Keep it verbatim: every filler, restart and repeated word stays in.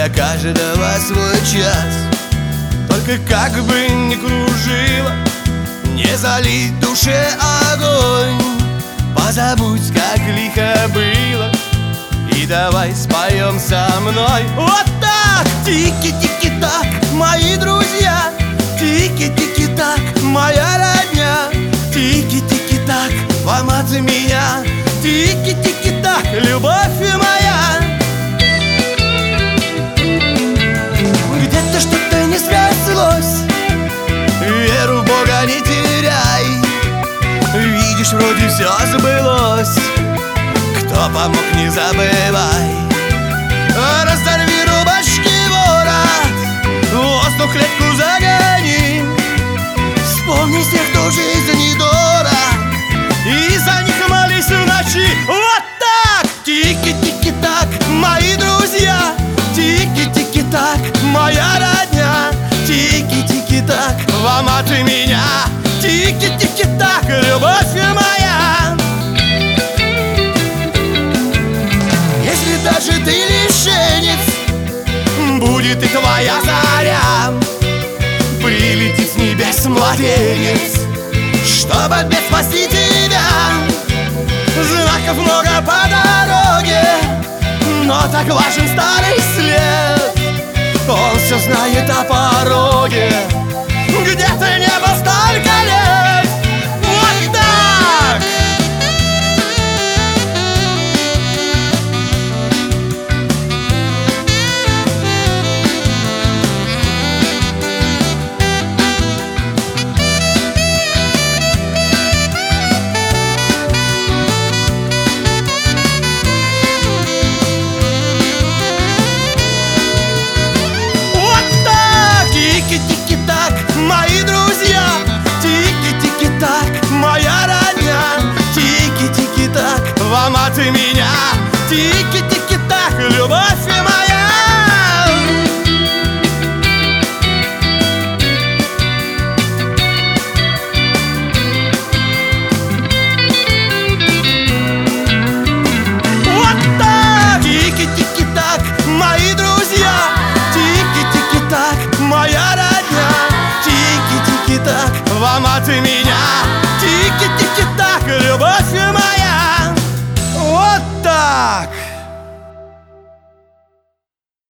для каждого свой час. Только как бы ни кружило, не залить душе огонь. Позабудь, как лихо было, и давай споем со мной. Вот так! Тики-тики-так, мои друзья, тики-тики-так, моя родня, тики-тики-так, вам от меня, тики-тики-так, любовь моя. Где-то что-то не срослось, веру в Бога не теряй. Видишь, вроде все сбылось, кто помог, не забывай. Разорви рубашки ворот, воздух клетку загони. Вспомни тех, кто жизни дорог, и за них молись в ночи. Вот так! Тики-тики-так, мои друзья, тики-тики-так, моя родня, тики-тики-так, вам от меня, тики-тики-так, любовь моя. Если даже ты лишенец, будет и твоя заря, прилетит с небес младенец, чтобы от бед спасти тебя. Знаков много по дороге, но так важен старый след. Он все знает о пороге, где ты не был столько лет. Вот так! Тики-тики-так, мои друзья, тики-тики-так, моя родня, тики-тики-так, вам от меня, тики-тики-так, любовь.